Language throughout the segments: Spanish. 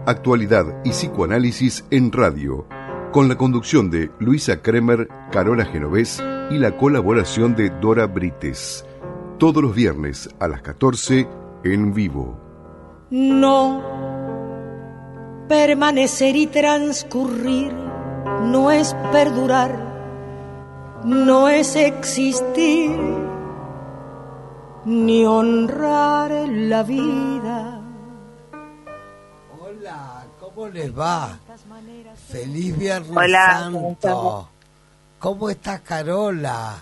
Actualidad y psicoanálisis en radio, con la conducción de Luisa Kremer, Carola Genovés y la colaboración de Dora Brites. Todos los viernes a las 14 en vivo. No, permanecer y transcurrir no es perdurar, no es existir, ni honrar la vida. Hola, ¿cómo les va? Feliz Viernes Santo. ¿Cómo estás, Carola?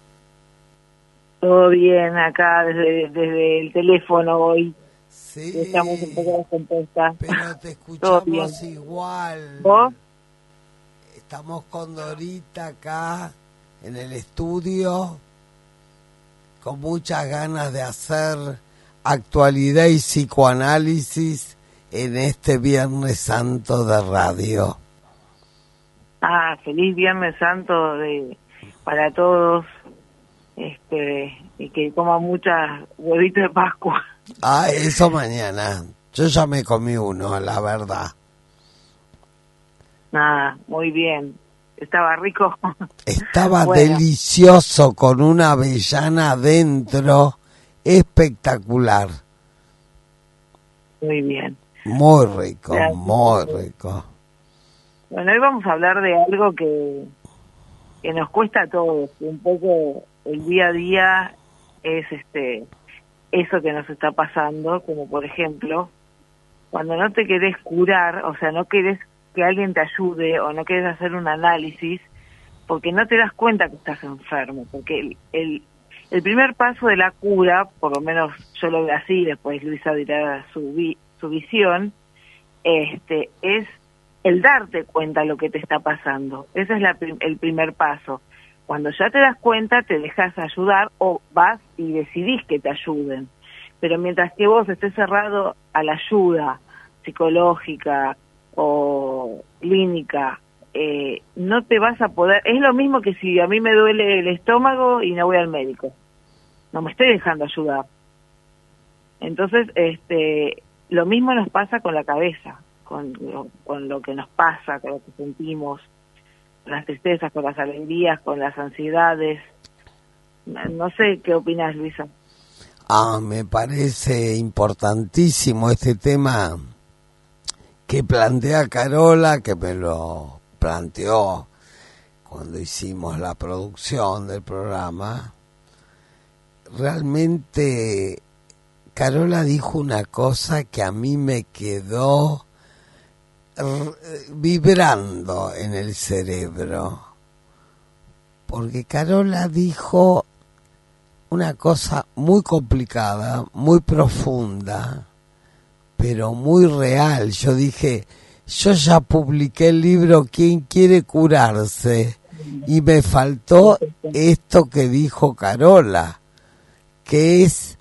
Todo bien acá desde el teléfono hoy. Sí, estamos un poco descompuestas. Pero te escuchamos igual. ¿Vos? Estamos con Dorita acá en el estudio, con muchas ganas de hacer actualidad y psicoanálisis en este Viernes Santo de radio. Feliz Viernes Santo para todos, y que coman muchas huevitos de Pascua. Eso mañana. Yo ya me comí uno, la verdad. Muy bien. Estaba rico. Estaba bueno. Delicioso, con una avellana adentro, espectacular. Muy bien. Muy rico, Gracias. muy rico. Bueno, hoy vamos a hablar de algo que nos cuesta a todos. Un poco el día a día es eso que nos está pasando, como por ejemplo, cuando no te querés curar, o sea, no querés que alguien te ayude o no querés hacer un análisis, porque no te das cuenta que estás enfermo, porque el primer paso de la cura, por lo menos yo lo veo así, después Luisa dirá su visión, es el darte cuenta de lo que te está pasando. Ese es el primer paso. Cuando ya te das cuenta, te dejas ayudar o vas y decidís que te ayuden. Pero mientras que vos estés cerrado a la ayuda psicológica o clínica, no te vas a poder... Es lo mismo que si a mí me duele el estómago y no voy al médico. No me estoy dejando ayudar. Entonces, lo mismo nos pasa con la cabeza, con lo que nos pasa, con lo que sentimos, con las tristezas, con las alegrías, con las ansiedades. No sé qué opinas, Luisa. Me parece importantísimo este tema que plantea Carola, que me lo planteó cuando hicimos la producción del programa. Realmente Carola dijo una cosa que a mí me quedó vibrando en el cerebro, porque Carola dijo una cosa muy complicada, muy profunda, pero muy real. Yo dije, yo ya publiqué el libro ¿Quién quiere curarse? Y me faltó esto que dijo Carola, que es,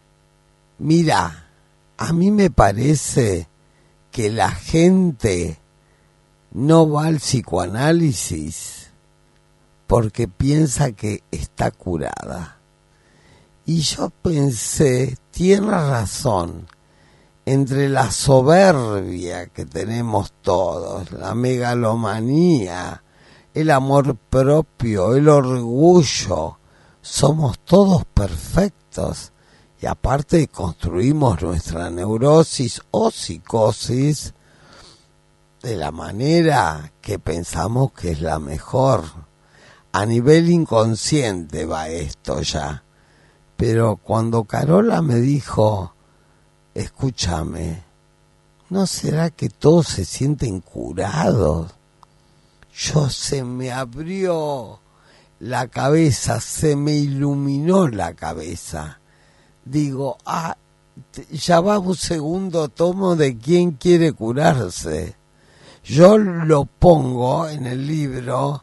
mira, a mí me parece que la gente no va al psicoanálisis porque piensa que está curada. Y yo pensé, tiene razón, entre la soberbia que tenemos todos, la megalomanía, el amor propio, el orgullo, somos todos perfectos. Y aparte construimos nuestra neurosis o psicosis de la manera que pensamos que es la mejor. A nivel inconsciente va esto ya. Pero cuando Carola me dijo, escúchame, ¿no será que todos se sienten curados? Se me abrió la cabeza, se me iluminó la cabeza. Digo, ya va un segundo tomo de ¿Quién quiere curarse? Yo lo pongo en el libro,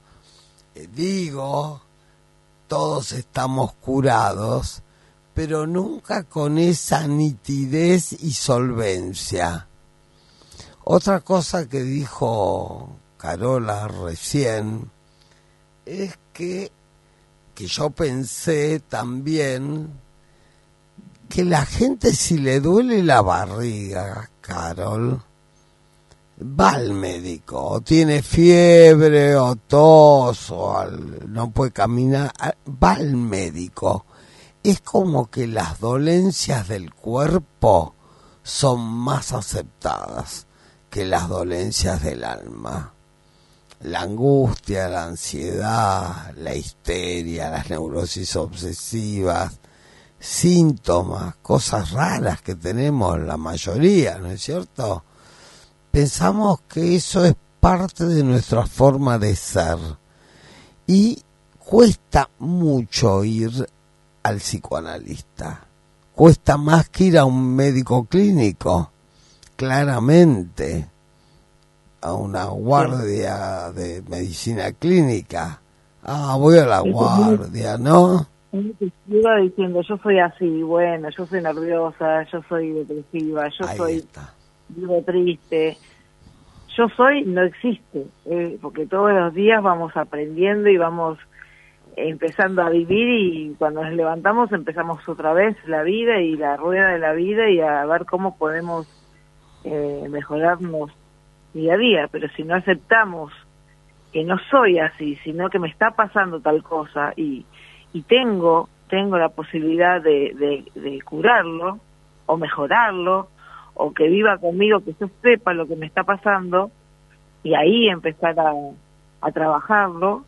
digo, todos estamos curados, pero nunca con esa nitidez y solvencia. Otra cosa que dijo Carola recién es que yo pensé también que la gente, si le duele la barriga, Carol, va al médico, o tiene fiebre, o tos, no puede caminar, va al médico. Es como que las dolencias del cuerpo son más aceptadas que las dolencias del alma. La angustia, la ansiedad, la histeria, las neurosis obsesivas, síntomas, cosas raras que tenemos la mayoría, ¿no es cierto? Pensamos que eso es parte de nuestra forma de ser y cuesta mucho ir al psicoanalista. Cuesta más que ir a un médico clínico, claramente, a una guardia de medicina clínica. Voy a la guardia, ¿no? Iba diciendo, yo soy así, bueno, yo soy nerviosa, yo soy depresiva, yo soy vivo triste. Yo soy no existe, porque todos los días vamos aprendiendo y vamos empezando a vivir, y cuando nos levantamos empezamos otra vez la vida y la rueda de la vida y a ver cómo podemos mejorarnos día a día. Pero si no aceptamos que no soy así, sino que me está pasando tal cosa y tengo la posibilidad de curarlo o mejorarlo, o que viva conmigo, que yo sepa lo que me está pasando y ahí empezar a trabajarlo,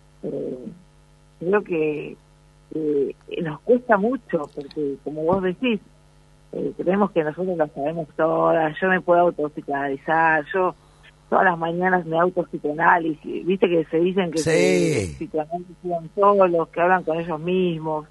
creo que nos cuesta mucho, porque como vos decís, creemos que nosotros lo sabemos todas. Yo me puedo autopsicoanalizar, yo todas las mañanas me autopsicoanálisis, viste que se dicen que se psicoanalizan solos, que hablan con ellos mismos,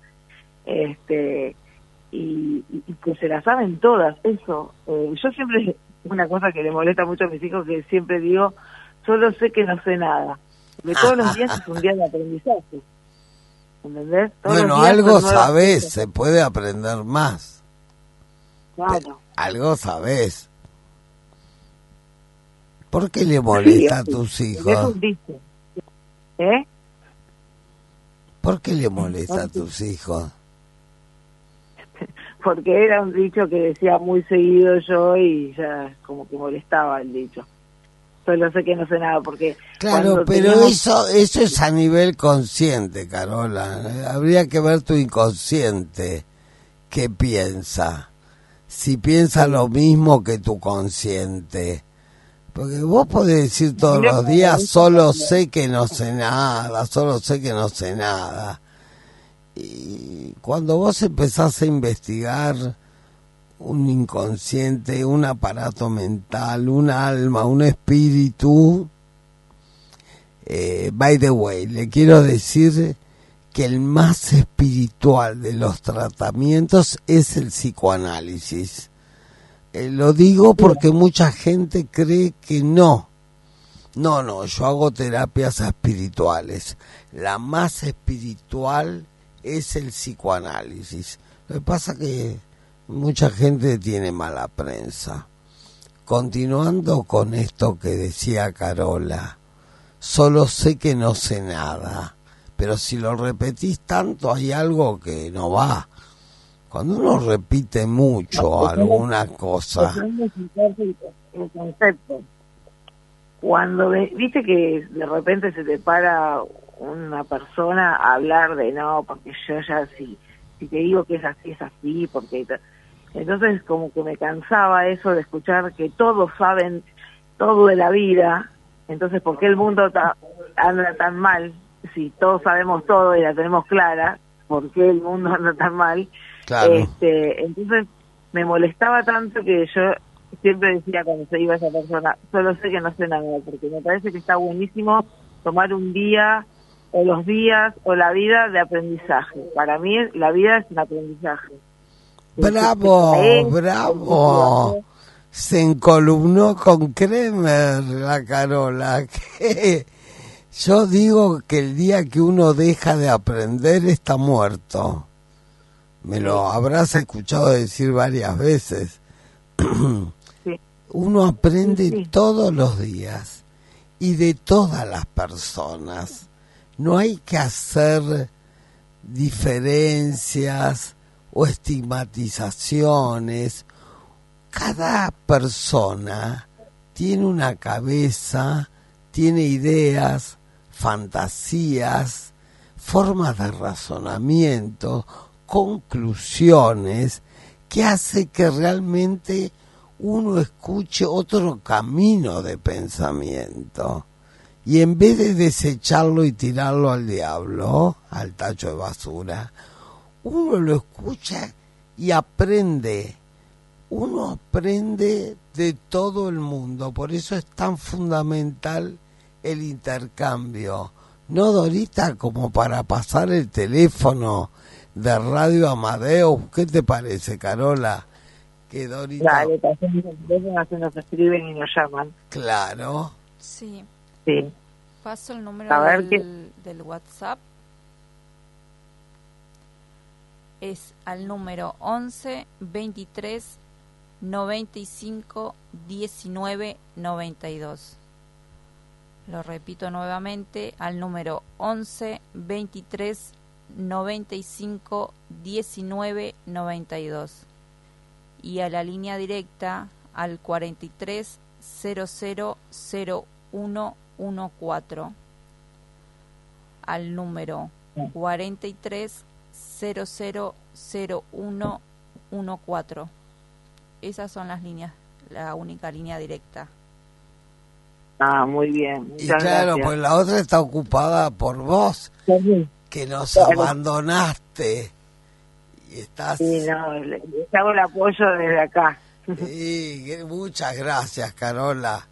y que se la saben todas. Eso, yo siempre, una cosa que le molesta mucho a mis hijos, que siempre digo, solo sé que no sé nada, porque todos los días es un día de aprendizaje, ¿entendés? Bueno, algo sabés, se puede aprender más. Claro. Algo sabés. ¿Por qué le molesta a tus hijos? Es un dicho. ¿Por qué le molesta a tus hijos? Porque era un dicho que decía muy seguido yo y ya como que molestaba el dicho. Solo sé que no sé nada, porque... Claro, pero eso es a nivel consciente, Carola. Habría que ver tu inconsciente. ¿Qué piensa? Si piensa lo mismo que tu consciente. Porque vos podés decir todos los días, solo sé que no sé nada, solo sé que no sé nada. Y cuando vos empezás a investigar un inconsciente, un aparato mental, un alma, un espíritu, by the way, le quiero decir que el más espiritual de los tratamientos es el psicoanálisis. Lo digo porque mucha gente cree que no. No, yo hago terapias espirituales. La más espiritual es el psicoanálisis. Lo que pasa que mucha gente tiene mala prensa. Continuando con esto que decía Carola, solo sé que no sé nada, pero si lo repetís tanto hay algo que no va. Cuando uno repite mucho alguna cosa... El concepto. Cuando viste que de repente se te para una persona a hablar de no, porque yo ya si te digo que es así, porque... Entonces como que me cansaba eso de escuchar que todos saben todo de la vida. Entonces, ¿por qué el mundo anda tan mal? Si todos sabemos todo y la tenemos clara, ¿por qué el mundo anda tan mal? Claro. Entonces me molestaba tanto que yo siempre decía cuando se iba esa persona, solo sé que no sé nada, porque me parece que está buenísimo tomar un día o los días o la vida de aprendizaje. Para mí la vida es un aprendizaje. Bravo. Se encolumnó con Kremer la Carola. Que yo digo que el día que uno deja de aprender está muerto. Me lo habrás escuchado decir varias veces. Sí. Uno aprende todos los días y de todas las personas. No hay que hacer diferencias o estigmatizaciones. Cada persona tiene una cabeza, tiene ideas, fantasías, formas de razonamiento, conclusiones, que hace que realmente uno escuche otro camino de pensamiento. Y en vez de desecharlo y tirarlo al diablo, al tacho de basura, uno lo escucha y aprende. Uno aprende de todo el mundo. Por eso es tan fundamental el intercambio. No, Dorita, como para pasar el teléfono de Radio Amadeus. ¿Qué te parece, Carola? Que Dorita... Dale, pasemos el teléfono, así nos escriben y nos llaman. Claro. Sí. Sí. Paso el número A ver del WhatsApp. Es al número 11 23 95 19 92. Lo repito nuevamente, al número 11 23 95 19 92. Y a la línea directa al 43 00 01 14, al número 43 00 01 14. Esas son las líneas, la única línea directa. Ah, muy bien. Y Muchas claro, gracias. pues la otra está ocupada por vos, Sí, que nos Claro. abandonaste. Y estás... no, les hago el apoyo desde acá. Sí, muchas gracias, Carola.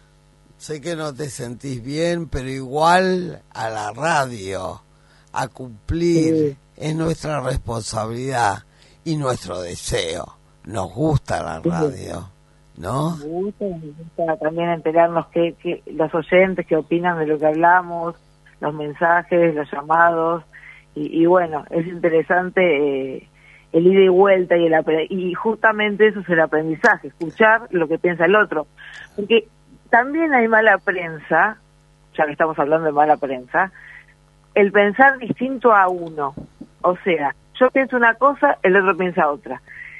Sé que no te sentís bien, pero igual a la radio, a cumplir, Sí. es nuestra responsabilidad y nuestro deseo. Nos gusta la radio, ¿no? Me gusta también enterarnos que los oyentes que opinan de lo que hablamos, los mensajes, los llamados, y bueno, es interesante el ida y vuelta y justamente eso es el aprendizaje, escuchar lo que piensa el otro, porque también hay mala prensa, ya que estamos hablando de mala prensa, el pensar distinto a uno, o sea, yo pienso una cosa, el otro piensa otra.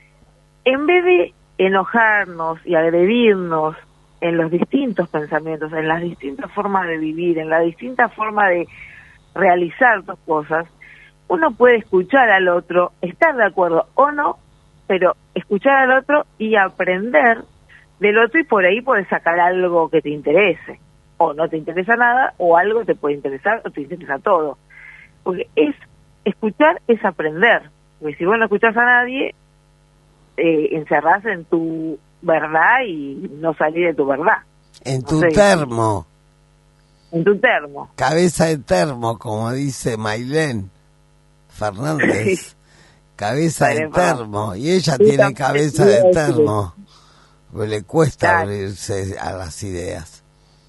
En vez de enojarnos y agredirnos en los distintos pensamientos, en las distintas formas de vivir, en la distinta forma de realizar tus cosas, uno puede escuchar al otro, estar de acuerdo o no, pero escuchar al otro y aprender del otro, y por ahí puedes sacar algo que te interese, o no te interesa nada, o algo te puede interesar, o te interesa todo. Porque escuchar es aprender, porque si vos no escuchás a nadie, encerrás en tu verdad y no salís de tu verdad. En No tu sé, termo, en tu termo. cabeza de termo, como dice Mailén Fernández, cabeza de termo, y ella tiene cabeza de termo, pues le cuesta Claro. abrirse a las ideas.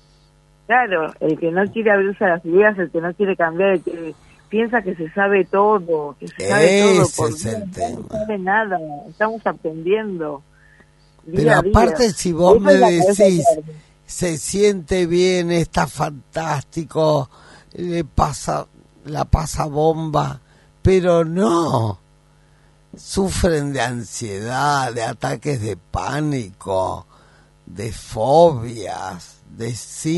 Claro, el que no quiere abrirse a las ideas, el que no quiere cambiar, el que piensa que se sabe todo, que se sabe todo, Ese por es el tema. no sabe nada, estamos aprendiendo. Pero día a día. aparte, si vos Esa me es la cabeza decís, de termo. se siente bien, está fantástico, la pasa bomba, pero no, sufren de ansiedad, de ataques de pánico, de fobias, de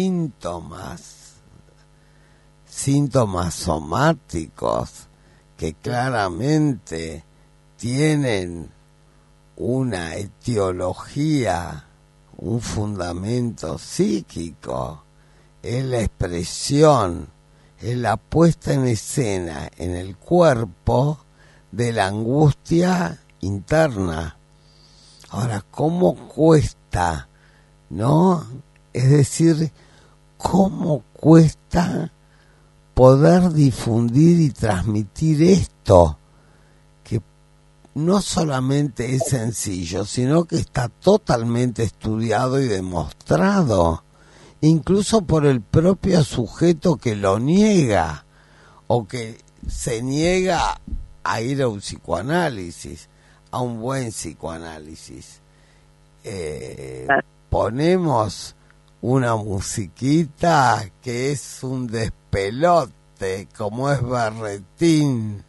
síntomas somáticos que claramente tienen una etiología, un fundamento psíquico. Es la expresión, es la puesta en escena en el cuerpo de la angustia interna. Ahora, ¿cómo cuesta, no? Es decir, ¿cómo cuesta poder difundir y transmitir esto? Que no solamente es sencillo, sino que está totalmente estudiado y demostrado, incluso por el propio sujeto que lo niega o que se niega a ir a un psicoanálisis, a un buen psicoanálisis. Ponemos una musiquita que es un despelote, como es Berretín.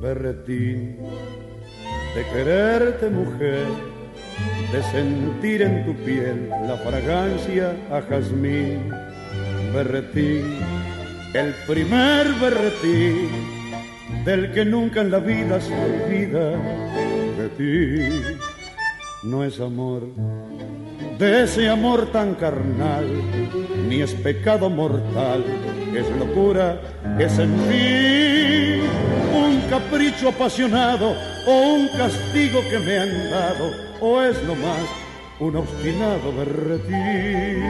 berretín, de quererte mujer, de sentir en tu piel la fragancia a jazmín. Berretín, el primer berretín, del que nunca en la vida se olvida de ti. No es amor, de ese amor tan carnal, ni es pecado mortal, es locura, es en fin un capricho apasionado o un castigo que me han dado, o es nomás un obstinado berretín.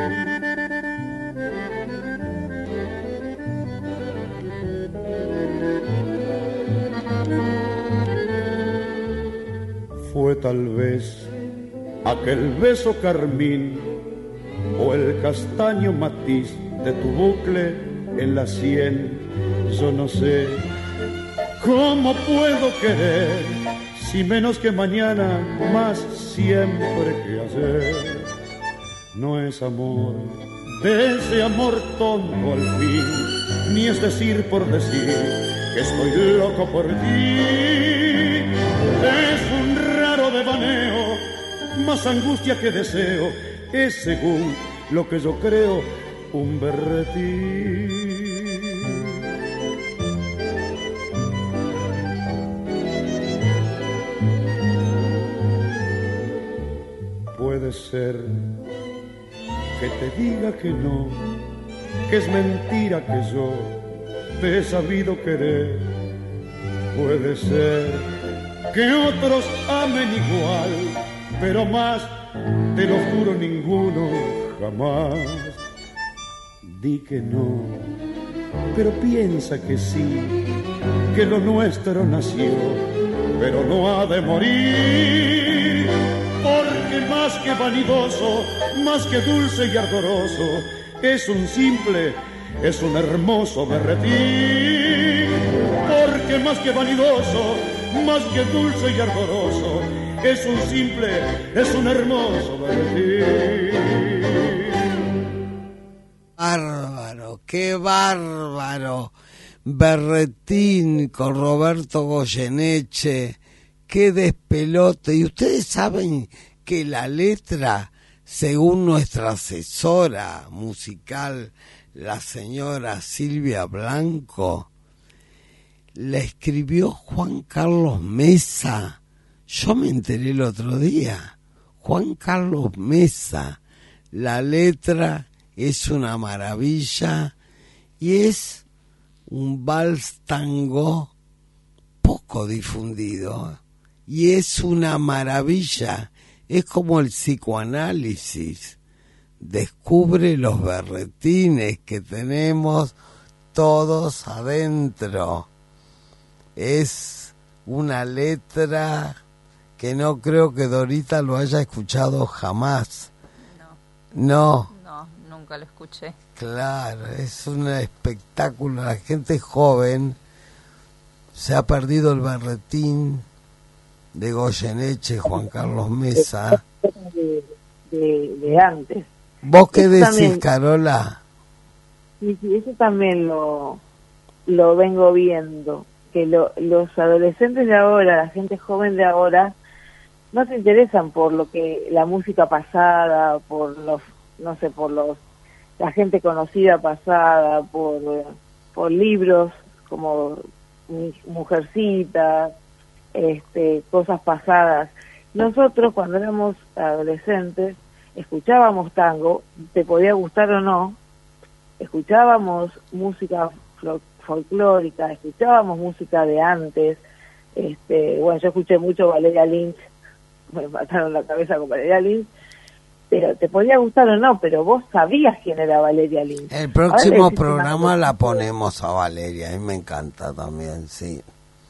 Fue tal vez aquel beso carmín o el castaño matiz de tu bucle en la sien. Yo no sé cómo puedo querer si menos que mañana, más siempre que ayer. No es amor, de ese amor tonto al fin, ni es decir por decir que estoy loco por ti. Es un raro devaneo, más angustia que deseo, es según lo que yo creo un berretín. Puede ser que te diga que no, que es mentira que yo te he sabido querer. Puede ser que otros amen igual, pero más, te lo juro, ninguno jamás. Di que no, pero piensa que sí, que lo nuestro nació, pero no ha de morir, porque más que vanidoso, más que dulce y ardoroso, es un simple, es un hermoso berretín. Porque más que vanidoso, más que dulce y ardoroso, es un simple, es un hermoso berretín. Bárbaro, qué bárbaro. Berretín con Roberto Goyeneche, qué despelote. Y ustedes saben que la letra, según nuestra asesora musical, la señora Silvia Blanco, la escribió Juan Carlos Mesa. Yo me enteré el otro día. Juan Carlos Mesa. La letra es una maravilla y es un vals tango poco difundido. Y es una maravilla. Es como el psicoanálisis. Descubre los berretines que tenemos todos adentro. Es una letra que no creo que Dorita lo haya escuchado jamás. No. No, nunca lo escuché. Claro, es un espectáculo. La gente joven se ha perdido el berretín de Goyeneche, Juan Carlos Mesa. De antes. ¿Vos qué Eso decís, también, Carola? sí, eso también lo vengo viendo, que los adolescentes de ahora, la gente joven de ahora, no se interesan por lo que la música pasada, por los, no sé, por la gente conocida pasada, por libros como Mujercita, cosas pasadas. Nosotros cuando éramos adolescentes escuchábamos tango, te podía gustar o no, escuchábamos música folclórica, escuchábamos música de antes, bueno, yo escuché mucho Valeria Lynch, me mataron la cabeza con Valeria Lynch, pero te podía gustar o no, pero vos sabías quién era Valeria Lynch. El próximo programa la ponemos a Valeria, a mí me encanta también, sí.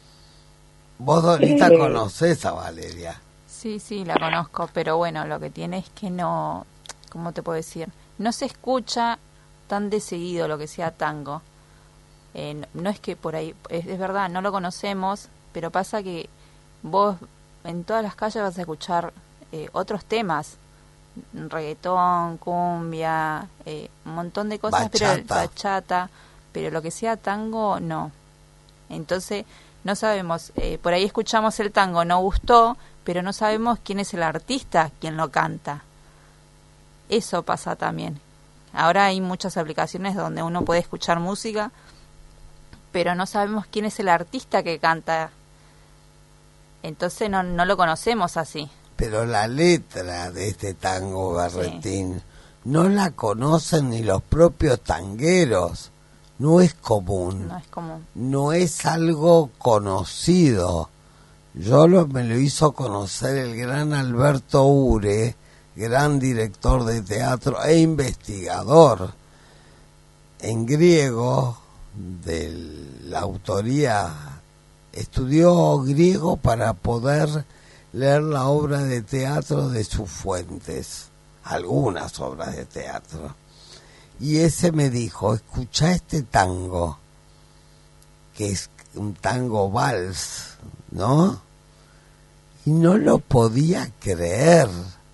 Vos, Dorita, conocés a Valeria. Sí, la conozco, pero bueno, lo que tiene es que no, ¿cómo te puedo decir? No se escucha tan de seguido lo que sea tango. No es que por ahí, es verdad, no lo conocemos, pero pasa que vos en todas las calles vas a escuchar otros temas, reggaetón, cumbia, un montón de cosas, bachata. Pero bachata, pero lo que sea tango, no. Entonces, no sabemos, por ahí escuchamos el tango, no gustó, pero no sabemos quién es el artista quien lo canta. Eso pasa también. Ahora hay muchas aplicaciones donde uno puede escuchar música, pero no sabemos quién es el artista que canta. Entonces no lo conocemos así. Pero la letra de este tango berretín no la conocen ni los propios tangueros. No es común. No es común. No es algo conocido. Me lo hizo conocer el gran Alberto Ure, gran director de teatro e investigador en griego de la autoría. Estudió griego para poder leer la obra de teatro de sus fuentes, algunas obras de teatro. Y ese me dijo, escuchá este tango, que es un tango vals, ¿no? Y no lo podía creer.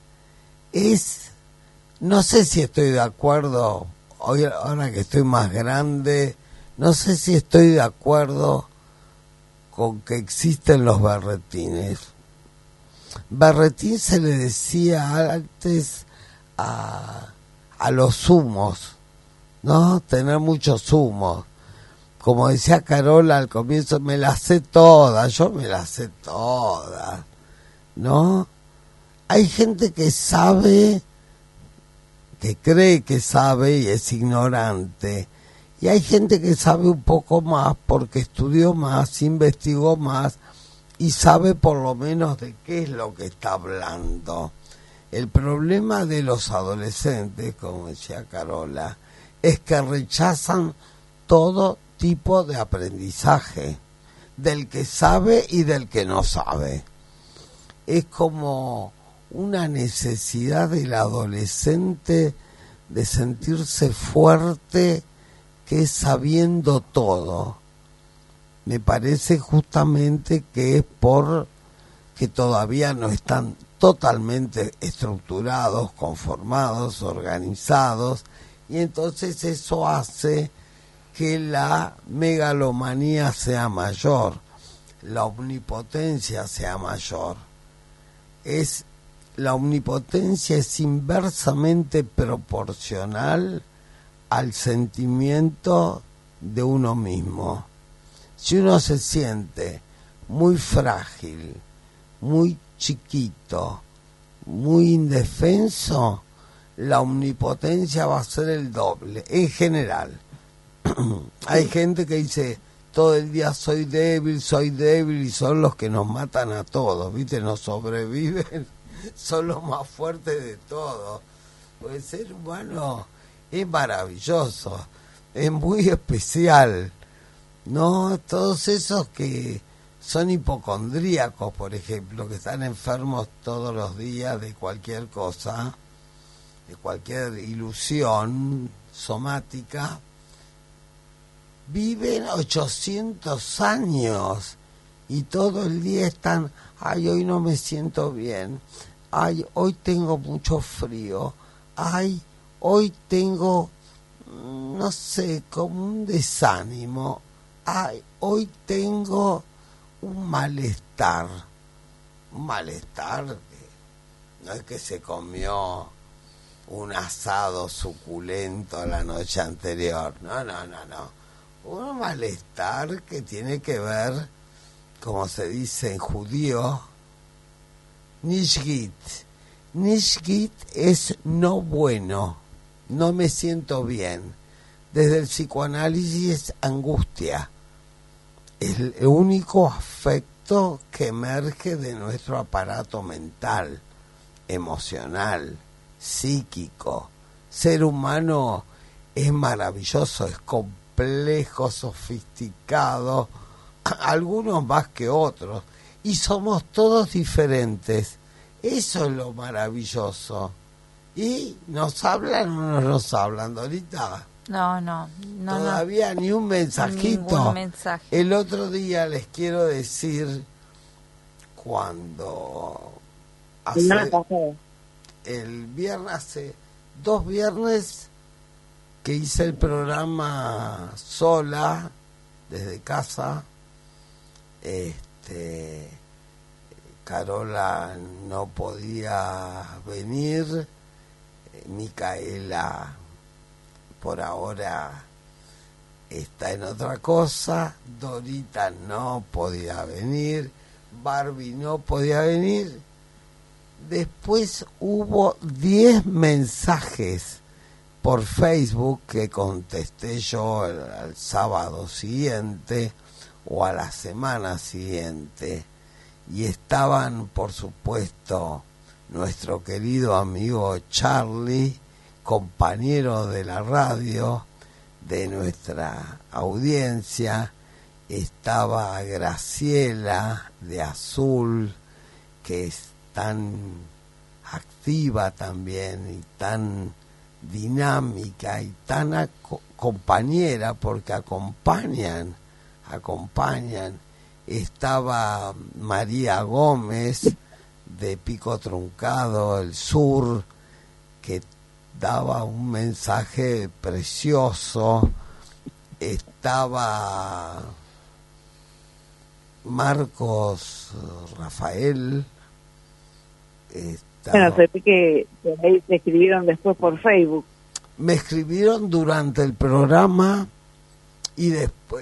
No sé si estoy de acuerdo, ahora que estoy más grande, no sé si estoy de acuerdo con que existen los berretines. Berretín se le decía antes a los humos, ¿no? Tener muchos humos. Como decía Carola al comienzo, me las sé todas, yo me las sé todas, ¿no? Hay gente que sabe, que cree que sabe y es ignorante. Y hay gente que sabe un poco más porque estudió más, investigó más y sabe por lo menos de qué es lo que está hablando. El problema de los adolescentes, como decía Carola, es que rechazan todo tipo de aprendizaje, del que sabe y del que no sabe. Es como una necesidad del adolescente de sentirse fuerte, que es sabiendo todo. Me parece justamente que es por que todavía no están totalmente estructurados, conformados, organizados, y entonces eso hace que la megalomanía sea mayor, la omnipotencia sea mayor. La omnipotencia es inversamente proporcional al sentimiento de uno mismo. Si uno se siente muy frágil, muy chiquito, muy indefenso, la omnipotencia va a ser el doble, en general. Hay gente que dice, todo el día soy débil, y son los que nos matan a todos, ¿viste? Nos sobreviven, son los más fuertes de todos. Pues el ser humano es maravilloso, es muy especial, ¿no? Todos esos que son hipocondríacos, por ejemplo, que están enfermos todos los días de cualquier cosa, de cualquier ilusión somática, viven 800 años y todo el día están, ay, hoy no me siento bien, ay, hoy tengo mucho frío, ay, hoy tengo, no sé, como un desánimo, ay, hoy tengo un malestar que no es que se comió un asado suculento la noche anterior, no. Un malestar que tiene que ver, como se dice en judío, nishgit. Nishgit es no bueno, no me siento bien. Desde el psicoanálisis es angustia. Es el único afecto que emerge de nuestro aparato mental, emocional, psíquico. Ser humano es maravilloso, es complejo, sofisticado, algunos más que otros, y somos todos diferentes. Eso es lo maravilloso. ¿Y nos hablan o no nos hablan, Dorita? No. Todavía ni un mensajito. Ningún mensaje. El otro día les quiero decir, cuando hace 2 viernes que hice el programa sola, desde casa, Carola no podía venir, Micaela por ahora está en otra cosa, Dorita no podía venir, Barbie no podía venir. Después hubo 10 mensajes por Facebook que contesté yo al sábado siguiente o a la semana siguiente, y estaban, por supuesto, nuestro querido amigo Charlie, compañero de la radio, de nuestra audiencia, estaba Graciela de Azul, que es tan activa también y tan dinámica y tan compañera, porque acompañan. Estaba María Gómez de Pico Truncado, el sur, que daba un mensaje precioso. Estaba Marcos Rafael. Bueno, sé que ahí te escribieron después por Facebook. Me escribieron durante el programa y después,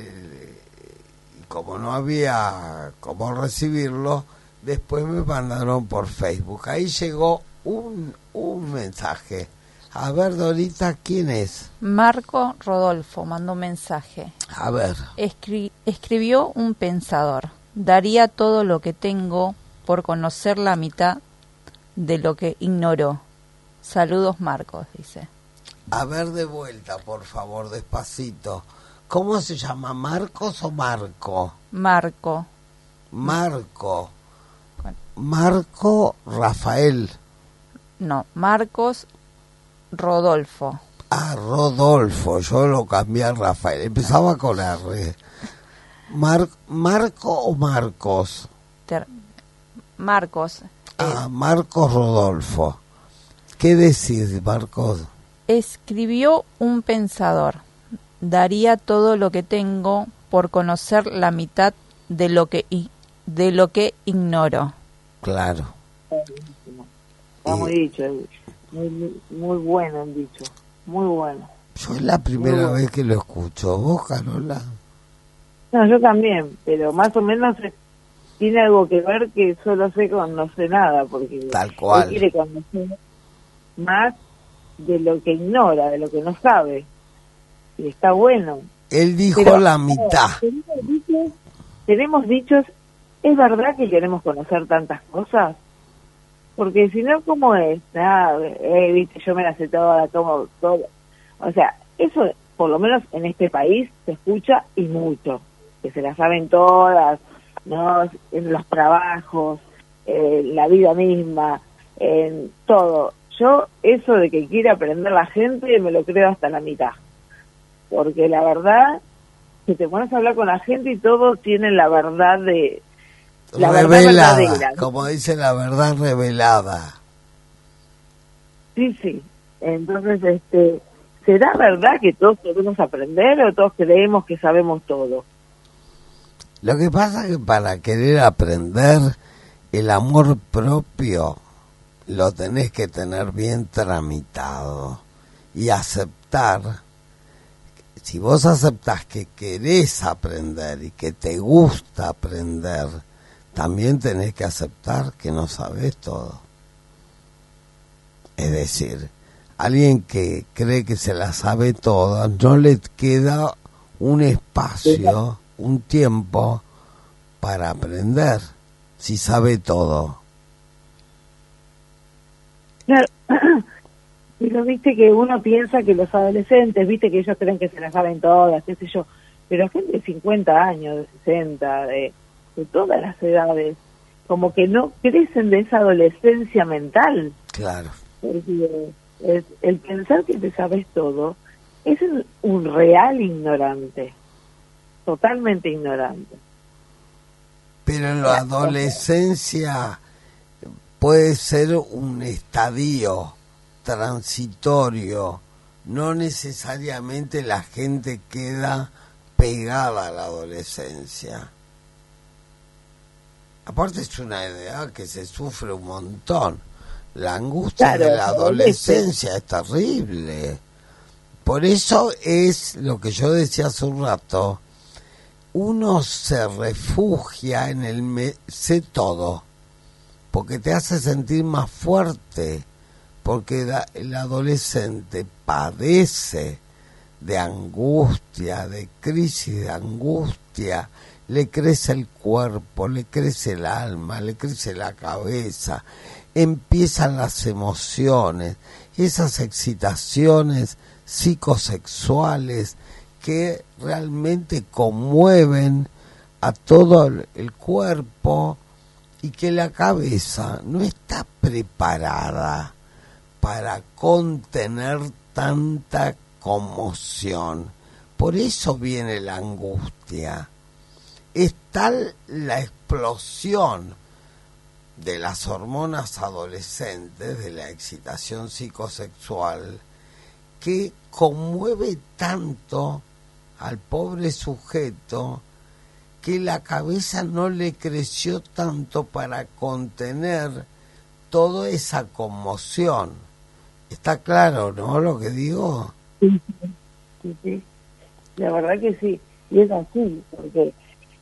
como no había cómo recibirlo, después me mandaron por Facebook. Ahí llegó un mensaje. A ver, Dorita, ¿quién es? Marco Rodolfo mandó un mensaje. A ver. Escribió un pensador: daría todo lo que tengo por conocer la mitad de lo que ignoró. Saludos, Marcos, dice. A ver, de vuelta, por favor, despacito. ¿Cómo se llama? ¿Marcos o Marco? Marco. Marco Rafael. No, Marcos Rodolfo. Ah, Rodolfo, yo lo cambié a Rafael. Empezaba con R. ¿Marco o Marcos? Marcos. Marcos Rodolfo. ¿Qué decís, Marcos? Escribió un pensador: daría todo lo que tengo por conocer la mitad de lo que ignoro. Claro. Está muy dicho, muy bueno el dicho, muy bueno. Yo es la primera vez que lo escucho. ¿Vos, Carola? No, yo también, pero más o menos tiene algo que ver que solo sé cuando no sé nada, porque tal cual. Él quiere conocer más de lo que ignora, de lo que no sabe. Y está bueno. Él dijo pero, la mitad. Tenemos dichos, ¿es verdad que queremos conocer tantas cosas? Porque si no, ¿cómo es? Viste, yo me la sé toda, como todo. O sea, eso, por lo menos en este país, se escucha y mucho. Que se la saben todas, ¿no? En los trabajos, en la vida misma, en todo. Yo, eso de que quiere aprender la gente, me lo creo hasta la mitad. Porque la verdad, que te pones a hablar con la gente y todos tienen la verdad de... La revelada, verdad verdadera, como dice, la verdad revelada. Sí. Entonces, ¿será verdad que todos podemos aprender o todos creemos que sabemos todo? Lo que pasa es que para querer aprender, el amor propio lo tenés que tener bien tramitado y aceptar. Si vos aceptás que querés aprender y que te gusta aprender, también tenés que aceptar que no sabés todo. Es decir, alguien que cree que se la sabe toda, no le queda un espacio, un tiempo para aprender, si sabe todo. Claro, pero viste que uno piensa que los adolescentes, viste que ellos creen que se la saben todas, qué sé yo, pero gente de 50 años, de 60, de todas las edades, como que no crecen de esa adolescencia mental. Claro. Porque el pensar que te sabes todo es un real ignorante, totalmente ignorante. Pero en la adolescencia puede ser un estadio transitorio, no necesariamente la gente queda pegada a la adolescencia. Aparte es una edad que se sufre un montón. La angustia Claro, de la adolescencia es terrible. Por eso es lo que yo decía hace un rato. Uno se refugia en el sé todo, porque te hace sentir más fuerte, porque el adolescente padece de angustia, de crisis de angustia, le crece el cuerpo, le crece el alma, le crece la cabeza, empiezan las emociones, esas excitaciones psicosexuales que realmente conmueven a todo el cuerpo y que la cabeza no está preparada para contener tanta conmoción. Por eso viene la angustia. Es tal la explosión de las hormonas adolescentes, de la excitación psicosexual, que conmueve tanto al pobre sujeto que la cabeza no le creció tanto para contener toda esa conmoción. ¿Está claro, no, lo que digo? Sí, sí, sí. La verdad que sí. Y es así, porque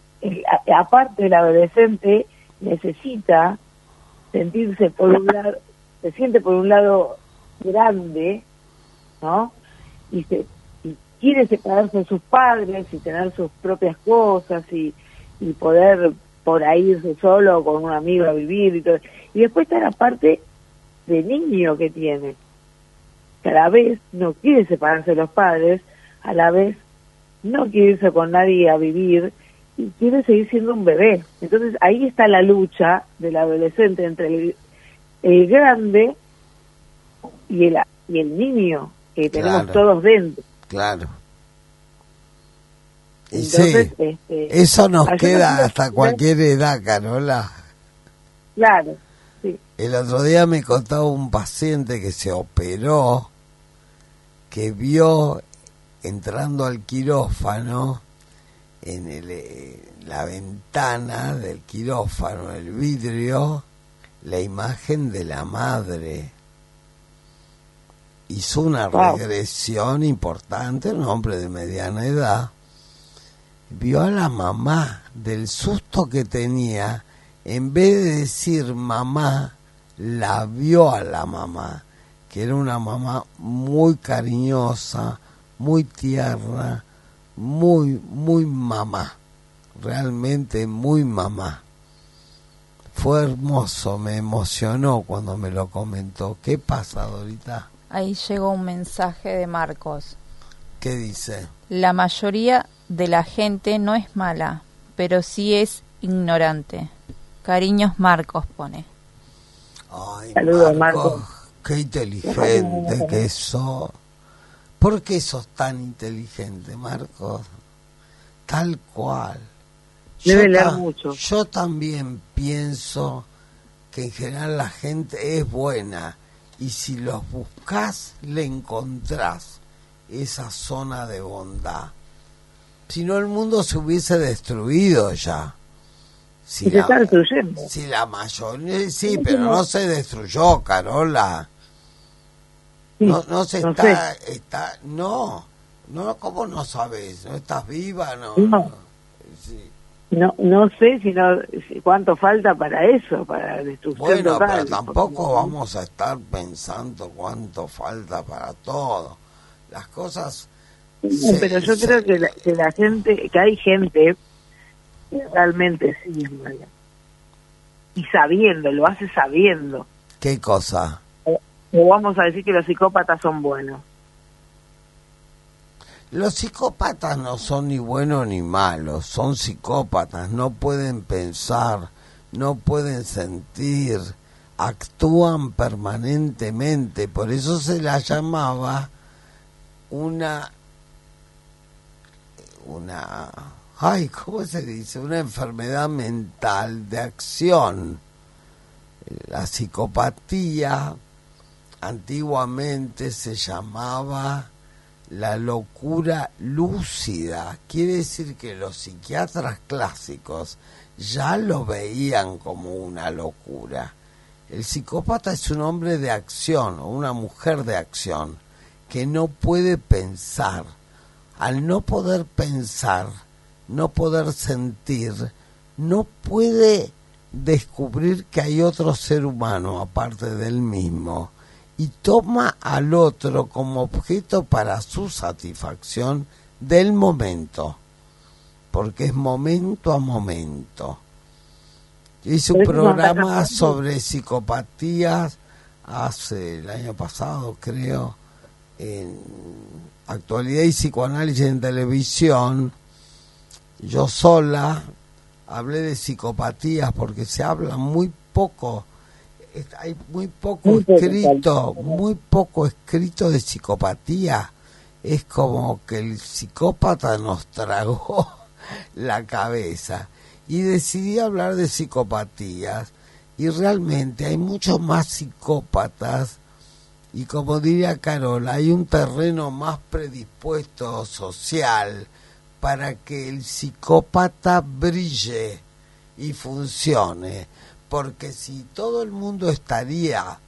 aparte el adolescente necesita sentirse por un lado, se siente por un lado grande, ¿no? Y quiere separarse de sus padres y tener sus propias cosas y poder por ahí irse solo con un amigo a vivir y todo. Y después está la parte de niño que tiene, que a la vez no quiere separarse de los padres, a la vez no quiere irse con nadie a vivir y quiere seguir siendo un bebé. Entonces ahí está la lucha del adolescente entre el grande y el niño que tenemos todos dentro. Claro. Y entonces, sí, eso nos queda hasta cualquier edad, Carola. Claro, sí. El otro día me contaba un paciente que se operó, que vio entrando al quirófano, en la ventana del quirófano, el vidrio, la imagen de la madre. Hizo una regresión importante, un hombre de mediana edad, vio a la mamá, del susto que tenía, en vez de decir mamá, la vio a la mamá, que era una mamá muy cariñosa, muy tierna, muy mamá, realmente muy mamá. Fue hermoso, me emocionó cuando me lo comentó. ¿Qué pasa, Dorita? Ahí llegó un mensaje de Marcos. ¿Qué dice? La mayoría de la gente no es mala, pero sí es ignorante. Cariños, Marcos, pone. Ay, saludos, Marcos. Qué inteligente que sos. ¿Por qué sos tan inteligente, Marcos? Tal cual. Debe leer mucho. Yo también pienso que en general la gente es buena y si los buscas le encontrás esa zona de bondad. Si no, el mundo se hubiese destruido ya. Si se está destruyendo. Si la mayoría, sí, pero no se destruyó, Carola. Sí, No se está, no, ¿cómo no sabes? ¿No estás viva? No. Sí. No sé cuánto falta para eso, para la destrucción bueno, total. Pero tampoco vamos a estar pensando cuánto falta para todo. Las cosas... pero yo creo que la gente, que hay gente que realmente sí es mala. Y sabiendo, lo hace sabiendo. ¿Qué cosa? O vamos a decir que los psicópatas son buenos. Los psicópatas no son ni buenos ni malos, son psicópatas, no pueden pensar, no pueden sentir, actúan permanentemente, por eso se la llamaba una ¿cómo se dice? Una enfermedad mental de acción. La psicopatía antiguamente se llamaba la locura lúcida. Quiere decir que los psiquiatras clásicos ya lo veían como una locura. El psicópata es un hombre de acción o una mujer de acción que no puede pensar. Al no poder pensar, no poder sentir, no puede descubrir que hay otro ser humano aparte del mismo y toma al otro como objeto para su satisfacción del momento, porque es momento a momento. Hice un programa sobre psicopatías hace el año pasado, creo, en Actualidad y Psicoanálisis en Televisión. Yo sola hablé de psicopatías porque se habla muy poco, hay muy poco escrito de psicopatía. Es como que el psicópata nos tragó la cabeza y decidí hablar de psicopatías, y realmente hay muchos más psicópatas, y como diría Carol, hay un terreno más predispuesto social para que el psicópata brille y funcione, porque si todo el mundo estaría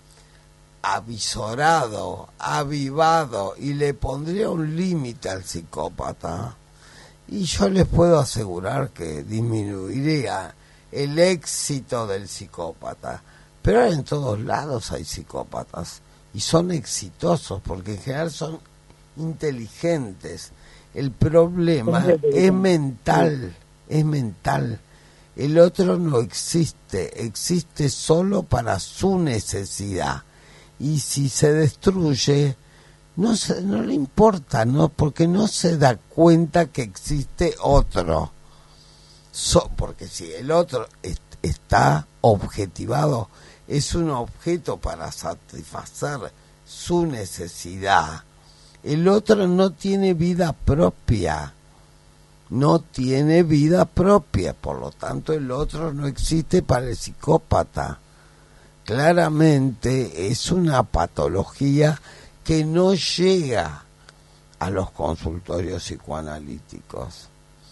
avisorado, avivado, y le pondría un límite al psicópata, y yo les puedo asegurar que disminuiría el éxito del psicópata. Pero en todos lados hay psicópatas y son exitosos porque en general son inteligentes. El problema es mental, es mental. El otro no existe, existe solo para su necesidad. Y si se destruye, no le importa, no, porque no se da cuenta que existe otro. Porque si el otro está objetivado, es un objeto para satisfacer su necesidad. El otro no tiene vida propia, no tiene vida propia, por lo tanto el otro no existe para el psicópata. Claramente es una patología que no llega a los consultorios psicoanalíticos.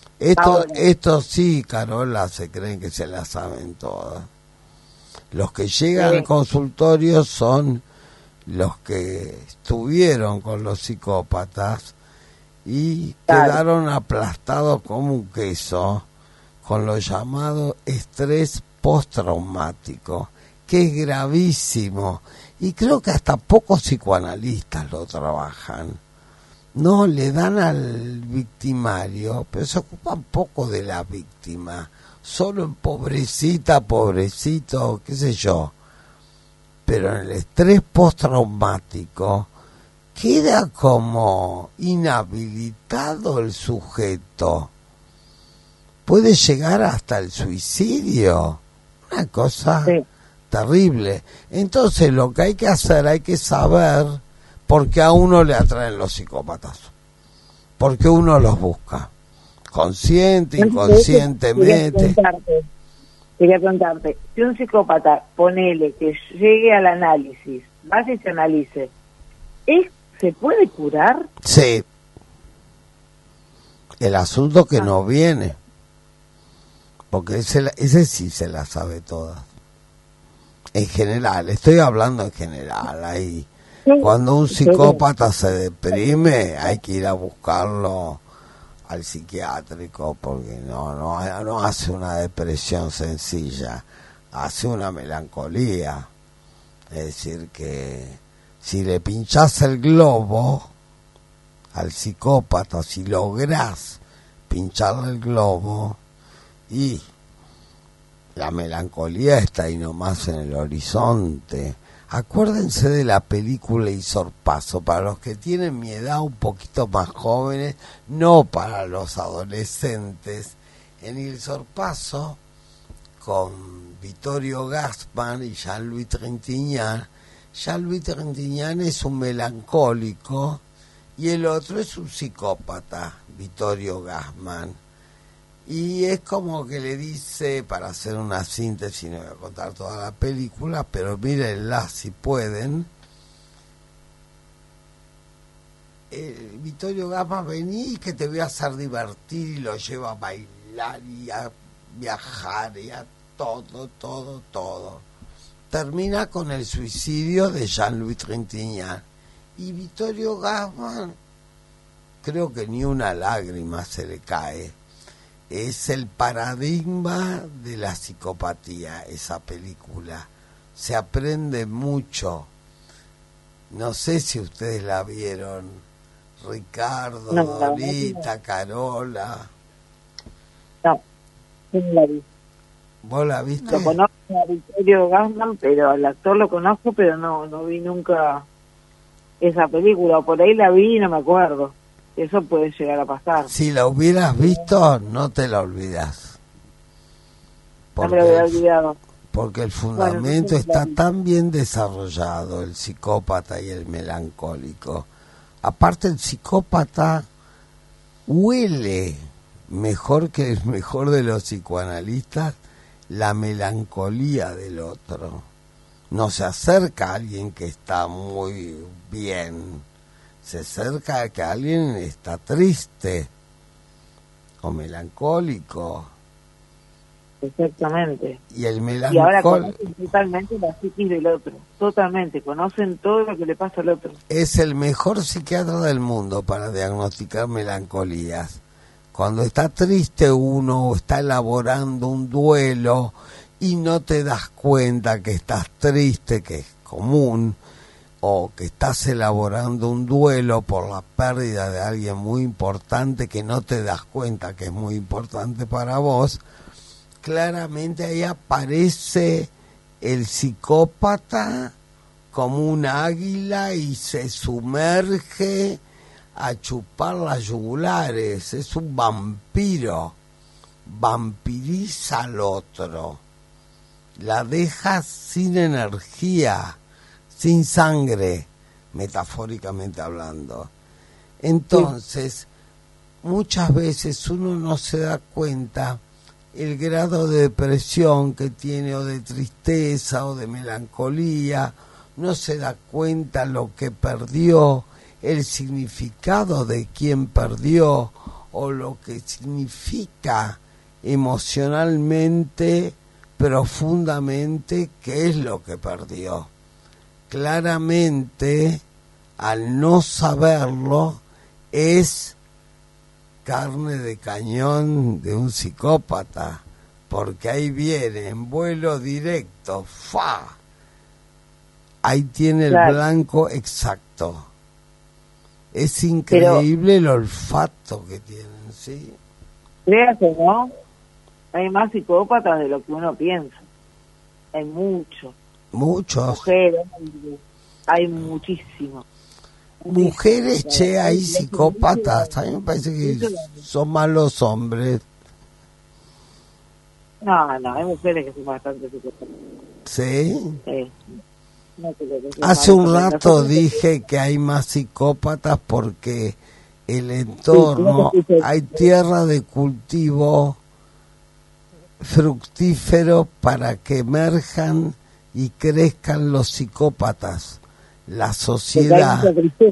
Esto sí, Carola, se creen que se la saben todas. Los que llegan al consultorio son los que estuvieron con los psicópatas y quedaron aplastados como un queso con lo llamado estrés postraumático, que es gravísimo, y creo que hasta pocos psicoanalistas lo trabajan. No, le dan al victimario, pero se ocupan poco de la víctima, solo en pobrecita, pobrecito, qué sé yo. Pero en el estrés postraumático queda como inhabilitado el sujeto. Puede llegar hasta el suicidio, una cosa terrible. Entonces lo que hay que hacer, hay que saber por qué a uno le atraen los psicópatas, por qué uno los busca, consciente, inconscientemente. Quería preguntarte, si un psicópata, ponele que llegue al análisis, vas y se analice, ¿se puede curar? Sí. El asunto que no viene, porque ese sí se la sabe todas. En general, estoy hablando en general. Ahí, cuando un psicópata se deprime, hay que ir a buscarlo al psiquiátrico, porque no hace una depresión sencilla, hace una melancolía. Es decir, que si le pinchás el globo al psicópata, si lográs pincharle el globo, y la melancolía está ahí nomás en el horizonte. Acuérdense de la película Il Sorpasso, para los que tienen mi edad un poquito más jóvenes, no para los adolescentes. En Il Sorpasso, con Vittorio Gassman y Jean-Louis Trintignant, Jean-Louis Trintignant es un melancólico y el otro es un psicópata, Vittorio Gassman. Y es como que le dice, para hacer una síntesis, no voy a contar toda la película, pero mírenla si pueden. Vittorio Gassman, vení que te voy a hacer divertir, y lo lleva a bailar y a viajar y a todo. Termina con el suicidio de Jean-Louis Trintignant. Y Vittorio Gassman, creo que ni una lágrima se le cae. Es el paradigma de la psicopatía, esa película. Se aprende mucho. No sé si ustedes la vieron. Ricardo, No, Dorita, Carola. No la vi. ¿Vos la viste? Lo conozco a Vittorio Gassman, pero al actor lo conozco, pero no vi nunca esa película. Por ahí la vi y no me acuerdo. Eso puede llegar a pasar. Si la hubieras visto, no te la olvidas. No me lo había olvidado. Porque el fundamento está tan bien desarrollado, el psicópata y el melancólico. Aparte, el psicópata huele mejor que el mejor de los psicoanalistas la melancolía del otro. No se acerca a alguien que está muy bien, se acerca a que alguien está triste o melancólico. Exactamente. Y el Y ahora melancólico conocen totalmente la psiquis del otro. Totalmente. Conocen todo lo que le pasa al otro. es el mejor psiquiatra del mundo para diagnosticar melancolías. Cuando está triste uno o está elaborando un duelo y no te das cuenta que estás triste, que es común, o que estás elaborando un duelo por la pérdida de alguien muy importante que no te das cuenta que es muy importante para vos, claramente ahí aparece el psicópata como un águila y se sumerge a chupar las yugulares. Es un vampiro, vampiriza al otro, la deja sin energía, sin sangre, metafóricamente hablando. Entonces, muchas veces uno no se da cuenta el grado de depresión que tiene, o de tristeza, o de melancolía, no se da cuenta lo que perdió, el significado de quien perdió, o lo que significa emocionalmente, profundamente, qué es lo que perdió. Claramente, al no saberlo, es carne de cañón de un psicópata, porque ahí viene en vuelo directo, ¡fa! Ahí tiene el blanco exacto. Es increíble el olfato que tienen, ¿sí? Créase, ¿no? Hay más psicópatas de lo que uno piensa. Hay muchos. Mujeres, hay muchísimos. Mujeres, che, hay psicópatas. A mí me parece que son malos hombres. No, hay mujeres que son bastante psicópatas. ¿Sí? No creo que sea Hace malo, un porque rato nosotros- dije que hay más psicópatas porque el entorno, hay tierra de cultivo fructífero para que emerjan y crezcan los psicópatas. La porque hay sociedad, mucha tristeza.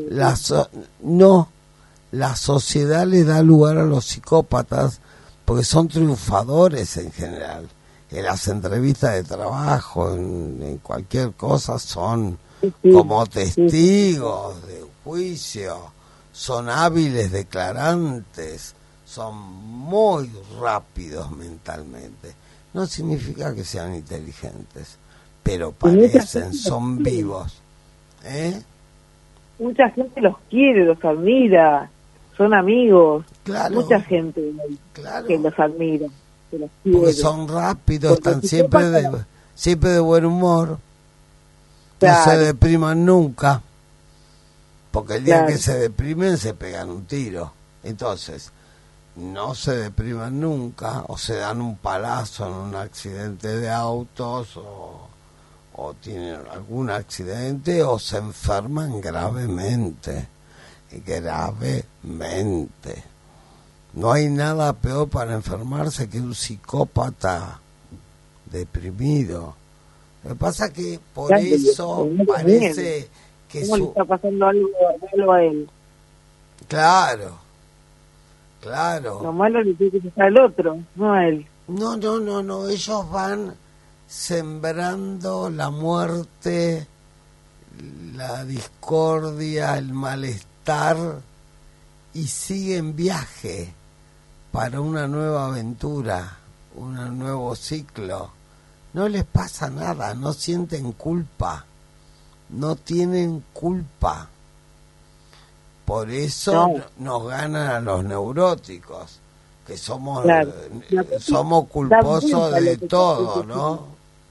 la sociedad le da lugar a los psicópatas porque son triunfadores en general. En las entrevistas de trabajo, en cualquier cosa, son como testigos de juicio, son hábiles declarantes, son muy rápidos mentalmente. No significa que sean inteligentes, pero parecen, son vivos. Mucha gente los quiere, los admira, son amigos. Claro. Mucha gente que los admira, que los quiere. Porque son rápidos, Porque están si siempre de buen humor, Claro. no se depriman nunca, porque el día Claro. que se deprimen se pegan un tiro. Entonces, no se depriman nunca, o se dan un palazo en un accidente de autos, o tienen algún accidente, o se enferman gravemente. No hay nada peor para enfermarse que un psicópata deprimido. Lo que pasa que por Claro, eso parece que ¿Cómo le está pasando algo malo a él? Claro. Lo malo le tiene que pasar al otro, no a él. No, ellos van sembrando la muerte, la discordia, el malestar y siguen viaje para una nueva aventura, un nuevo ciclo. No les pasa nada, no sienten culpa, no tienen culpa. Por eso nos ganan a los neuróticos, que somos somos culposos de todo, ¿no?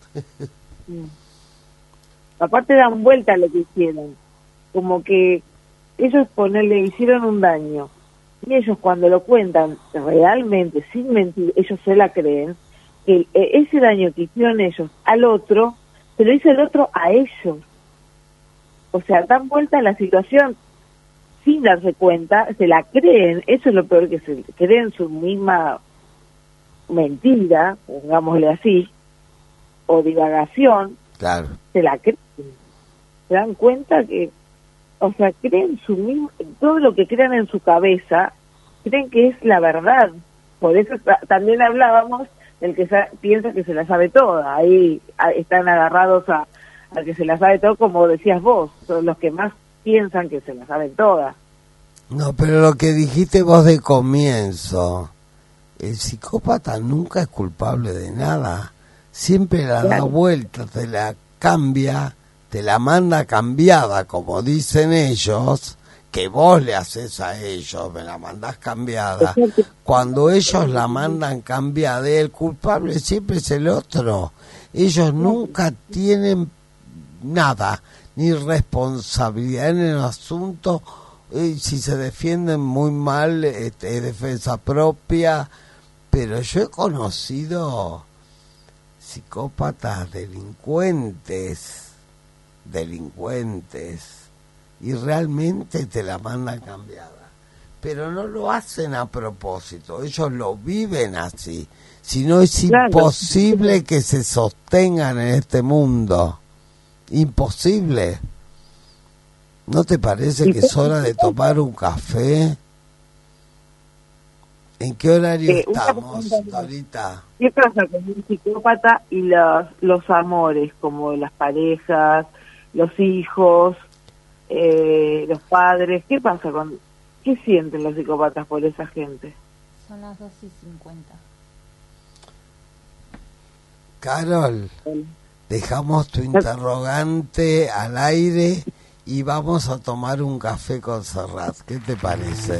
Aparte dan vuelta a lo que hicieron, como que ellos le hicieron un daño, y ellos cuando lo cuentan realmente, sin mentir, ellos se la creen, que ese daño que hicieron ellos al otro, se lo hizo el otro a ellos. O sea, dan vuelta a la situación sin darse cuenta, se la creen, eso es lo peor, que se creen su misma mentira, pongámosle así, o divagación. Claro. Se la creen, se dan cuenta que, o sea, creen su mismo, todo lo que crean en su cabeza, creen que es la verdad. Por eso también hablábamos del que piensa que se la sabe toda, ahí están agarrados al que se la sabe todo, como decías vos, son los que más piensan que se la saben todas. No, pero lo que dijiste vos de comienzo, el psicópata nunca es culpable de nada, siempre la da vuelta, te la cambia, te la manda cambiada, como dicen ellos, que vos le haces a ellos, me la mandás cambiada. Cuando ellos la mandan cambiada, el culpable siempre es el otro. Ellos nunca tienen nada, ni responsabilidad en el asunto. Si se defienden muy mal, es defensa propia. Pero yo he conocido psicópatas delincuentes, y realmente te la mandan cambiada, pero no lo hacen a propósito, ellos lo viven así, si no es imposible que se sostengan en este mundo, imposible. ¿No te parece que es hora de tomar un café? ¿En qué horario estamos, Dorita? ¿Qué pasa con un psicópata y los amores, como las parejas, los hijos, los padres? ¿Qué pasa qué sienten los psicópatas por esa gente? Son las 2:50. Carol, dejamos tu interrogante al aire y vamos a tomar un café con Serrat. ¿Qué te parece?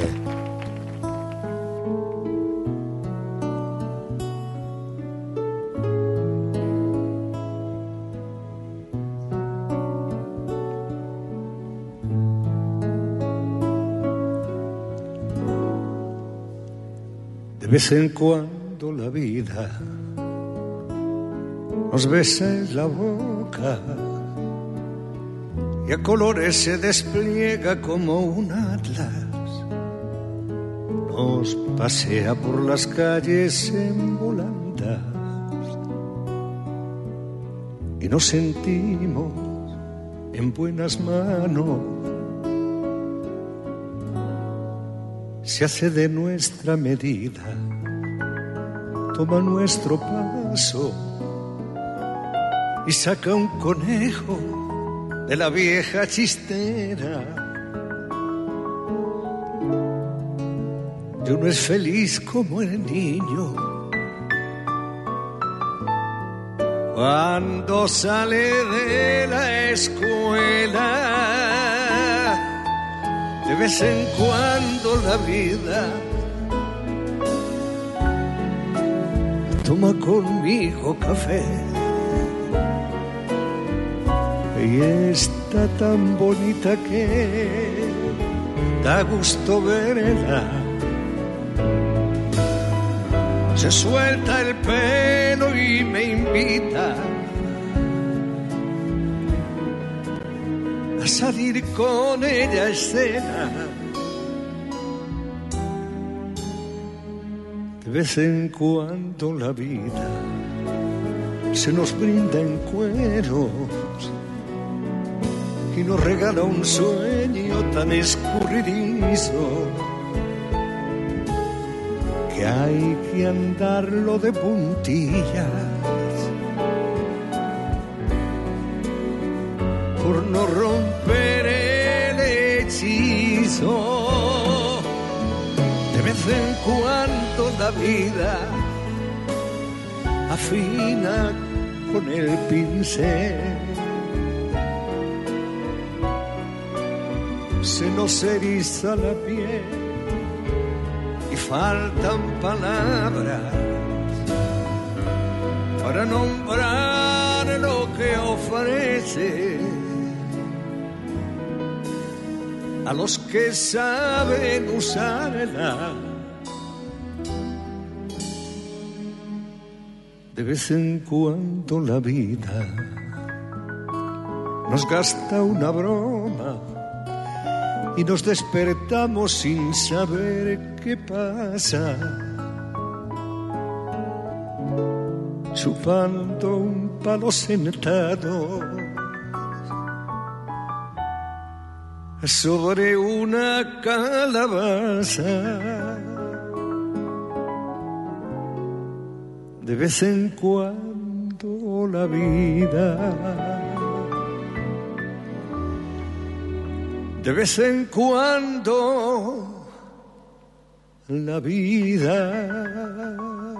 De vez en cuando la vida nos besa en la boca y a colores se despliega como un atlas. Nos pasea por las calles en volandas y nos sentimos en buenas manos. Se hace de nuestra medida, toma nuestro paso y saca un conejo de la vieja chistera. Y uno es feliz como el niño cuando sale de la escuela. De vez en cuando la vida toma conmigo café y está tan bonita que da gusto verla. Se suelta el pelo y me invita a salir con ella a escena. De vez en cuando la vida se nos brinda en cueros y nos regala un sueño tan escurridizo que que hay que andarlo de puntillas por no romper el hechizo. De vez en cuando la vida afina con el pincel, se nos eriza la piel y faltan palabras para nombrar lo que ofrece a los que saben usarla. De vez en cuando la vida nos gasta una broma y nos despertamos sin saber qué pasa, chupando un palo sentado sobre una calabaza. De vez en cuando la vida, de vez en cuando la vida.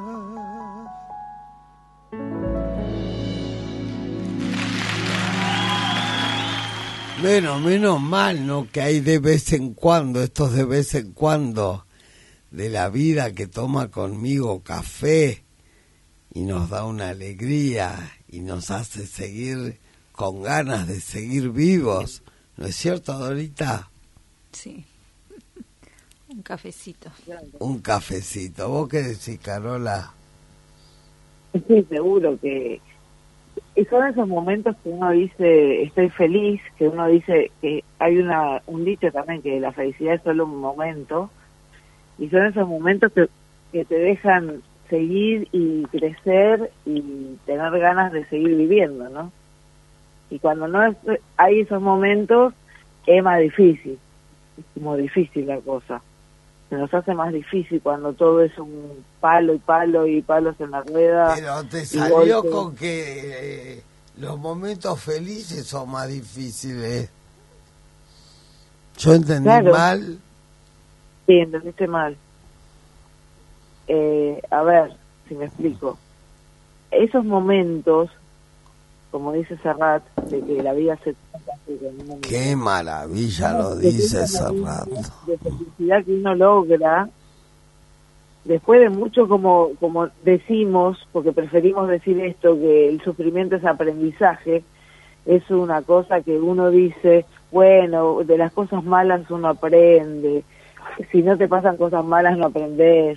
Bueno, menos mal, ¿no? Que hay de vez en cuando, estos de vez en cuando de la vida que toma conmigo café y nos da una alegría y nos hace seguir con ganas de seguir vivos. ¿No es cierto, Dorita? Sí. Un cafecito. Un cafecito. ¿Vos qué decís, Carola? Sí, seguro que son esos momentos que uno dice estoy feliz, que uno dice que hay un dicho también que la felicidad es solo un momento, y son esos momentos que te dejan seguir y crecer y tener ganas de seguir viviendo, ¿no? Y cuando no hay esos momentos es más difícil, es como difícil la cosa. Se nos hace más difícil cuando todo es un palo y palo y palos en la rueda. Pero te salió con que los momentos felices son más difíciles. Yo entendí mal. Sí, entendiste mal. A ver, si me explico. Esos momentos, como dice Serrat, de que la vida se trata de qué maravilla lo dice Serrat. De felicidad que uno logra, después de mucho, como decimos, porque preferimos decir esto, que el sufrimiento es aprendizaje, es una cosa que uno dice, bueno, de las cosas malas uno aprende, si no te pasan cosas malas no aprendés.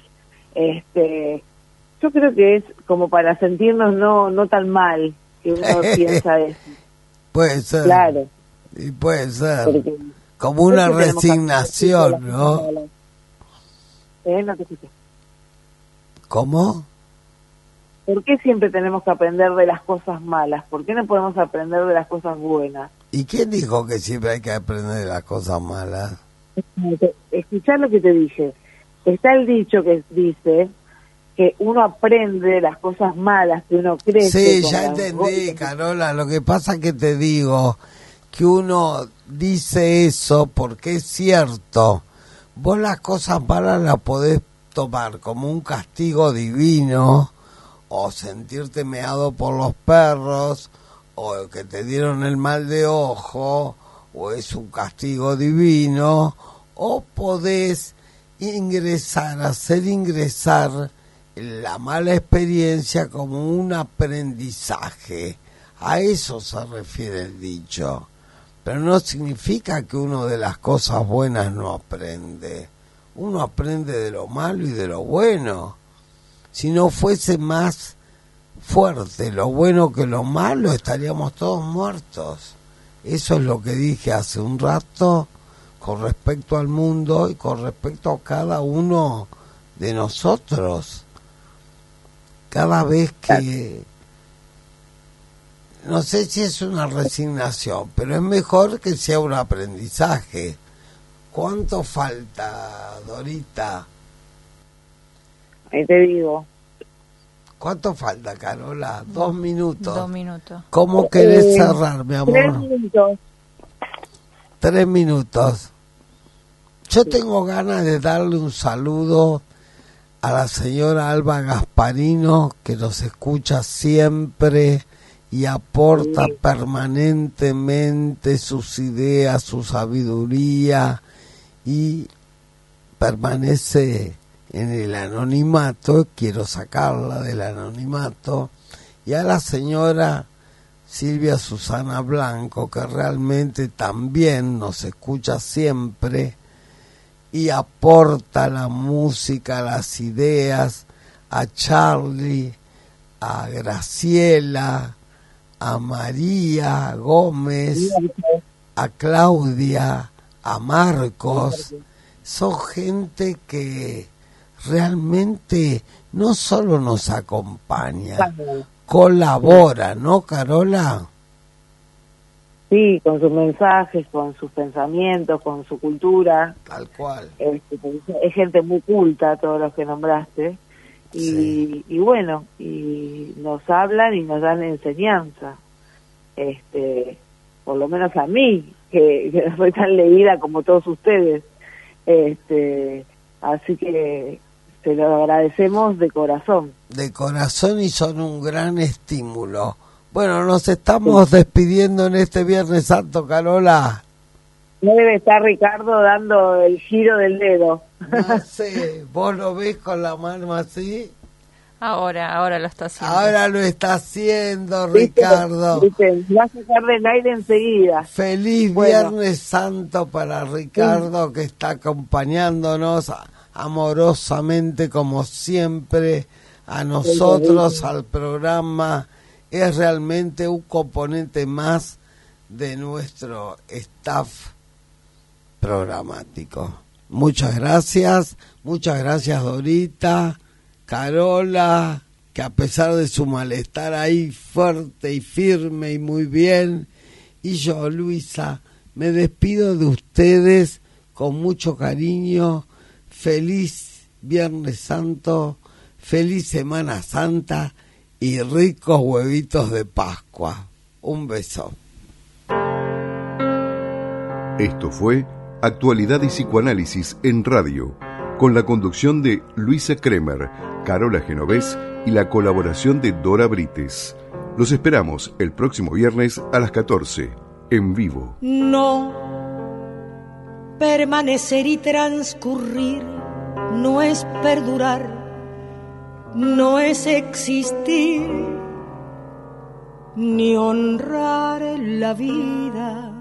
Yo creo que es como para sentirnos no tan mal que uno piensa eso. Puede ser. Claro. Y puede ser. Como una resignación, ¿no? No te escuché. ¿Cómo? ¿Por qué siempre tenemos que aprender de las cosas malas? ¿Por qué no podemos aprender de las cosas buenas? ¿Y quién dijo que siempre hay que aprender de las cosas malas? Escuchá lo que te dije. Está el dicho que dice que uno aprende de las cosas malas, que uno crece. Sí, ya entendí, Carola. Lo que pasa es que te digo que uno dice eso porque es cierto. Vos las cosas malas las podés tomar como un castigo divino, o sentirte meado por los perros, o que te dieron el mal de ojo, o es un castigo divino, o podés hacer ingresar la mala experiencia como un aprendizaje. A eso se refiere el dicho. Pero no significa que uno de las cosas buenas no aprende. Uno aprende de lo malo y de lo bueno. Si no fuese más fuerte lo bueno que lo malo, estaríamos todos muertos. Eso es lo que dije hace un rato con respecto al mundo y con respecto a cada uno de nosotros. Cada vez que, no sé si es una resignación, pero es mejor que sea un aprendizaje. ¿Cuánto falta, Dorita? ahí te digo. ¿Cuánto falta, Carola? 2 minutos. 2 minutos. ¿Cómo querés cerrar, mi amor? 3 minutos. 3 minutos. Yo tengo ganas de darle un saludo a la señora Alba Gasparino, que nos escucha siempre y aporta permanentemente sus ideas, su sabiduría, y permanece en el anonimato. Quiero sacarla del anonimato. Y a la señora Silvia Susana Blanco, que realmente también nos escucha siempre y aporta la música, las ideas, a Charlie, a Graciela, a María Gómez, a Claudia, a Marcos. Son gente que realmente no solo nos acompaña, colabora, ¿no, Carola? Sí, con sus mensajes, con sus pensamientos, con su cultura. Tal cual. Es gente muy culta, todos los que nombraste. Y bueno, y nos hablan y nos dan enseñanza. Por lo menos a mí, que no soy tan leída como todos ustedes. Así que se lo agradecemos de corazón. De corazón, y son un gran estímulo. Bueno, nos estamos despidiendo en este Viernes Santo, Carola. No debe estar Ricardo dando el giro del dedo. No sé, ¿vos lo ves con la mano así? Ahora lo está haciendo. Ahora lo está haciendo, Ricardo. Va a sacar del aire enseguida. Feliz Viernes Santo para Ricardo, que está acompañándonos amorosamente, como siempre, a nosotros, al programa. Es realmente un componente más de nuestro staff programático. Muchas gracias Dorita, Carola, que a pesar de su malestar ahí fuerte y firme y muy bien, y yo, Luisa, me despido de ustedes con mucho cariño. Feliz Viernes Santo, feliz Semana Santa y ricos huevitos de Pascua. Un beso. Esto fue Actualidad y Psicoanálisis en Radio, con la conducción de Luisa Kremer, Carola Genovés y la colaboración de Dora Brites. Los esperamos el próximo viernes a las 14, en vivo. No, permanecer y transcurrir no es perdurar, no es existir, ni honrar la vida.